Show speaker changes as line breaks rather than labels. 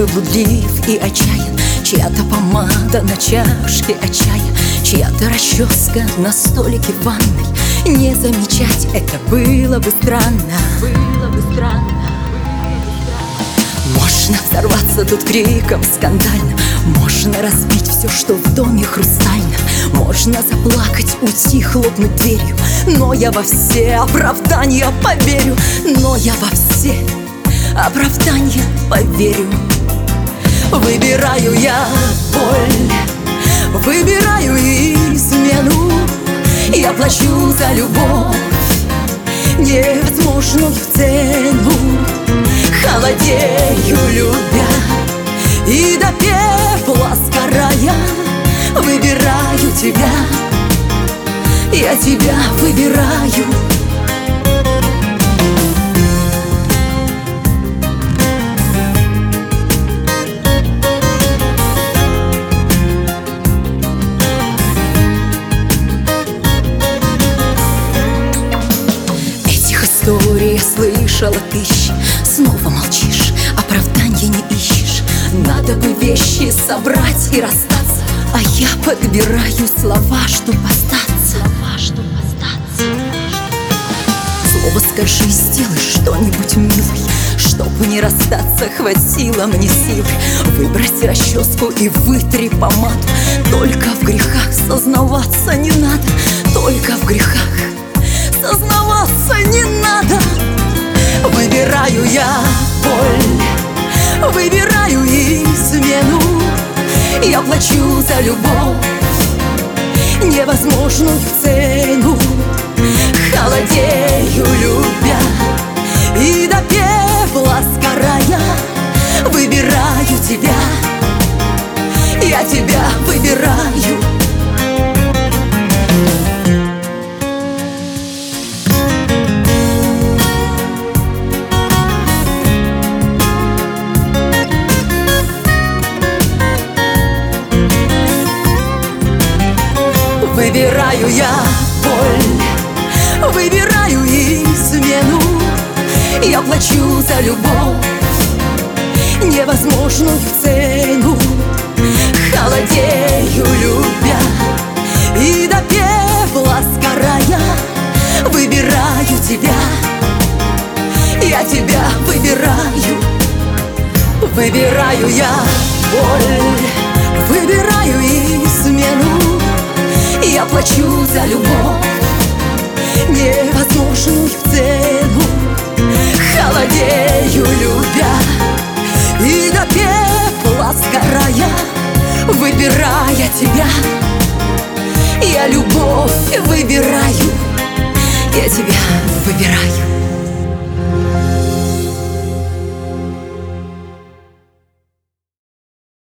Ты блудлив и отчаян, чья-то помада на чашке от чая, чья-то расческа на столике в ванной. Не замечать это было бы странно. Можно взорваться тут криком скандально, можно разбить все, что в доме хрустально, можно заплакать, уйти, хлопнуть дверью. Но я во все оправдания поверю, но я во все оправдания поверю. Выбираю я боль, выбираю измену. Я плачу за любовь невозможную цену. Холодею, любя, и до пепла сгорая. Выбираю тебя, я тебя выбираю. Истории слышала тысячи, снова молчишь, оправдания не ищешь. Надо бы вещи собрать и расстаться, а я подбираю слова, чтоб остаться. Слово скажи, сделай что-нибудь, милый, чтоб не расстаться, хватило мне сил. Выбрось расческу и вытри помаду. Только в грехах сознаваться не надо, только в грехах сознаваться не надо. Выбираю я боль, выбираю измену. Я плачу за любовь невозможную цену. Холодею, любя, и до пепла сгорая. Выбираю тебя, я тебя выбираю. Выбираю я боль, выбираю измену. Я плачу за любовь невозможную цену. Холодею, любя, и до пепла сгорая. Выбираю тебя, я тебя выбираю. Выбираю я боль, выбираю измену. Я плачу за любовь невозможную цену. Холодею, любя, и до пепла сгорая. Выбирая тебя, я любовь выбираю, я тебя выбираю.